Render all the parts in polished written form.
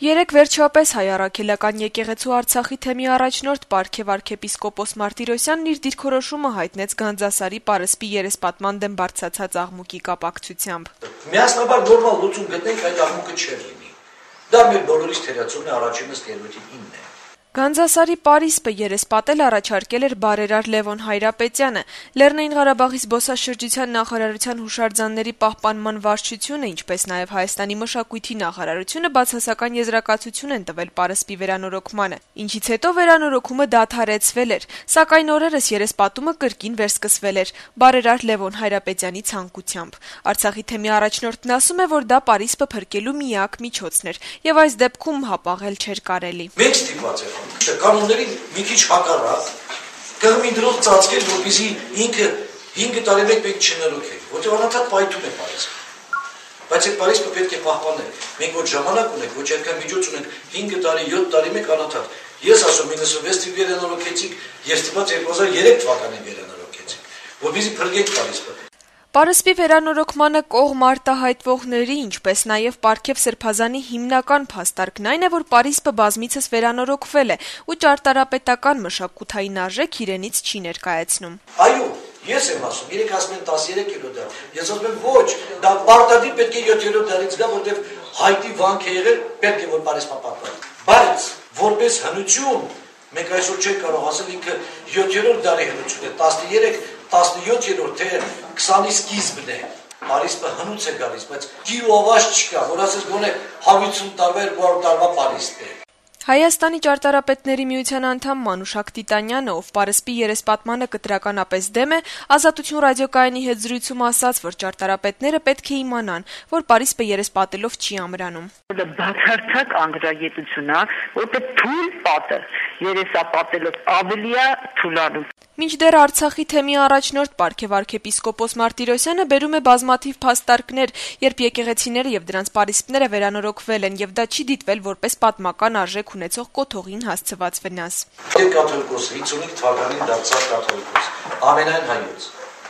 Երեկ վերջապես Հայ առաքելական եկեղեցու Արցախի թեմի առաջնորդ Պարքև arczepiskopos Martirosյանն իր դիրքորոշումը հայտնեց Գանձասարի պարսպի երեսպատման դեմ բարձրացած աղմուկի կապակցությամբ։ Միասնաբար նորմալ լուծում գտնենք, այդ աղմուկը չէր լինի։ Դա մեր բոլորիս թերացումն է առաջինս երրորդին 9 է։ Գանձասարի պարիսպը երեսպատել առաջարկել էր բարերար Լևոն Հայրապետյանը։ Լեռնային Ղարաբաղի զբոսաշրջության նախարարության հուշարձանների պահպանման վարչությունը, ինչպես նաև Հայաստանի մշակույթի նախարարությունը բացասական եզրակացություն են տվել պարսպի վերանորոգմանը, ինչից հետո վերանորոգումը դադարեցվել էր, սակայն օրերս երեսպատումը կրկին վերսկսվել էր բարերար Լևոն Հայրապետյանի ցանկությամբ։ Արցախի թեմի առաջնորդն ասում է, որ դա պարիսպը փրկելու միակ միջոցն էր, եւ այս դեպքում հապաղել չէր կարելի։ Մենք ստիպված ենք կանոններին մի քիչ հակառակ կողմի դրող ծածկել, որպեսզի ինքը 5 տարի մեկ պետք չնորոգի, որտեղ անընդհատ պայթում է պարիսպը։ Բայց այդ պարիսպը պետք է պահպանել։ Մենք ոչ ժամանակ ունենք, ոչ այդքան միջոց ունենք 5 տարի, 7 տարի մեկ անընդհատ։ Ես ասում 96-ին վերանորոգեցինք, ես ստիպված 2003 թվականին վերանորոգեցինք, որպեսզի փրկենք պարիսպը։ Պարսպի վերանորոգմանը կողմ արտահայտվողների, ինչպես նաև Պարքև Սրբազանի հիմնական փաստարկն այն է, որ պարիսպը բազմիցս վերանորոգվել է ու ճարտարապետական մշակութային արժեք իրենից չի ներկայացնում։ Այո, ես եմ ասում, 3 ասում են 13-րդ դար։ Ես ասում եմ ոչ, դա պարտադիր պետք է 7-րդ դարից գա, որտեղ հայտի վանք է եղել, պետք է որ պարիսպը պատվի։ Բայց որպես հնություն մենք այսօր չենք կարող ասել ինքը 7-րդ դարի հնություն է, 13-17-րդ թե 20-ի սկիզբն է։ Պարիսպը հնուց է գալիս, բայց ջիր ու ավաշ չկա, որ ասես գոնե 150 տարվա 200 տարվա պարիսպ է։ Հայաստանի ճարտարապետների միության անդամ Մանուշակ Տիտանյանը, ով պարսպի երեսպատմանը կտրականապես դեմ է, Ազատություն ռադիոկայանի հետ զրույցում ասաց, որ ճարտարապետները պետք է իմանան, որ պարիսպը երեսպատելով չի ամրանում։ Դա բացարձակ անգրագետություն է, որտեղ թույլ պատը երեսապատելով ավելի է թուլանում։ Մինչդեռ Արցախի թեմի առաջնորդ Պարքև arczepiskopos Martirosյանը բերում է բազմաթիվ փաստարկներ, երբ եկեղեցիները եւ դրանց պարիսպները վերանորոգվել են, եւ դա չի դիտվել որպես պատմական արժեք ունեցող կոթողին հասցված վնաս։ Կաթոլիկոս 55 թվականին դարձավ կաթոլիկոս, ամենայն հայոց։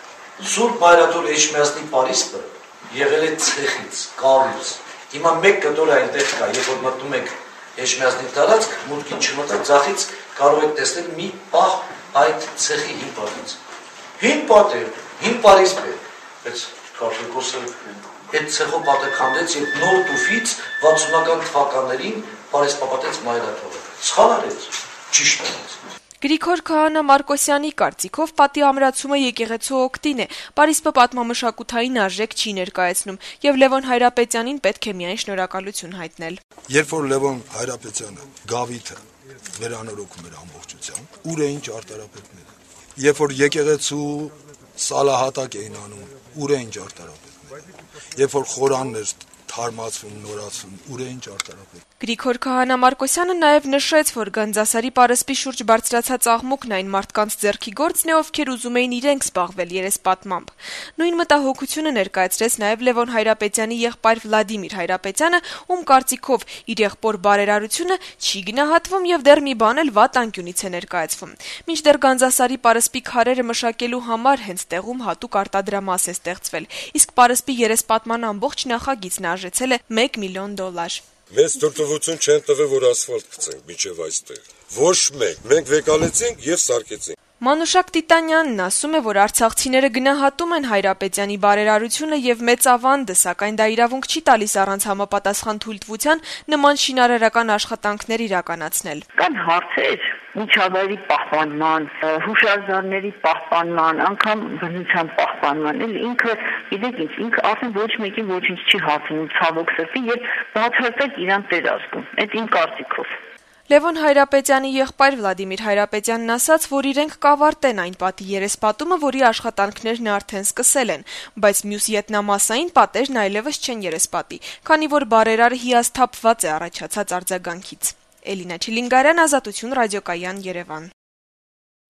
Սուրբ Մայրաթոր Էջմիածնի պարիսպը եղել է ցեխից, կավուց։ Հիմա մեկ կտոր այնտեղ կա, երբ որ մտնում եք Էջմիածնի տարածք, մուտքին չմտած, ձախից կարող եք տեսնել մի պահ այդ ցեխի հին պատից։ Հին պատը, հին պարիսպ է, բայց կաթոլիկոսը այդ ցեխով պատը քանդեց եւ նոր տուֆից 60-ական թվականներին պարիսպապատեց Մայրաթորը։ Սխալ արեց, ճիշտ արեց։ Գրիգոր Քահանա Մարկոսյանի կարծիքով պատի ամրացումը եկեղեցու օգտին է, պարիսպը պատմամշակութային արժեք չի ներկայացնում եւ Լևոն Հայրապետյանին պետք է միայն շնորհակալություն հայտնել։ Երբ որ Լևոն Հայրապետյանը գավիթը վերանորոգում էր ամբողջությամբ, ուր էին ճարտարապետները։ Երբ որ եկեղեցու սալահատակ էին անում, ուր էին ճարտարապետները։ Երբ որ խորանն էր թարմացվում, նորացվում, ուր էին ճարտարապետները։ Գրիգոր Քահանա Մարկոսյանը նաև նշեց, որ Գանձասարի պարսպի շուրջ բարձրացած աղմուկն այն մարդկանց ձեռքի գործն է, ովքեր ուզում էին իրենք զբաղվել երեսպատմամբ։ Նույն մտահոգությունը ներկայացրեց նաև Լևոն Հայրապետյանի եղբայր Վլադիմիր Հայրապետյանը, ում կարծիքով իր եղբոր բարերարությունը չի գնահատվում եւ դեռ մի բան էլ վատ անկյունից է ներկայացվում։ Մինչդեռ Գանձասարի պարսպի քարերը մշակելու համար հենց տեղում հատուկ արտադրամաս է ստեղծվել, իսկ պարսպի երեսպատման ամբողջ նախագիծն արժեցել է $1 միլիոն։ Մեզ թույլտվություն չեն տվել, որ ասֆալտ գցենք մինչև այստեղ։ Ոչ մեկ, մենք վեկալեցինք եւ սարքեցինք։ Մանուշակ Տիտանյանն ասում է, որ արցախցիները գնահատում են Հայրապետյանի բարերարությունը եւ մեծ ավանդը, սակայն դա իրավունք չի տալիս առանց համապատասխան թույլտվության նման շինարարական աշխատանքներ իրականացնել։ Կան հարցեր միջավայրի պահպանման, հուշարձանների պահպանման, անգամ բնության պահպանման, ինքը, գիտեք ինչ, ինքը ասեն ոչ մեկին ոչինչ չի հարցնում, ցավոք սրտի, եւ բացարձակ իրան տեր ազգում։ Այդ իմ կարծիքով։ Լևոն Հայրապետյանի եղբայր Վլադիմիր Հայրապետյանն ասաց, որ իրենք կավարտեն այն պատի երեսպատումը, որի աշխատանքներն արդեն սկսել են, բայց մյուս ետնամասային պատերն այլևս չեն երեսպատի, քանի որ բարերարը հիասթափված է առաջացած արձագանքից։ Էլինա Չիլինգարյան, Ազատություն ռադիոկայան, Երևան։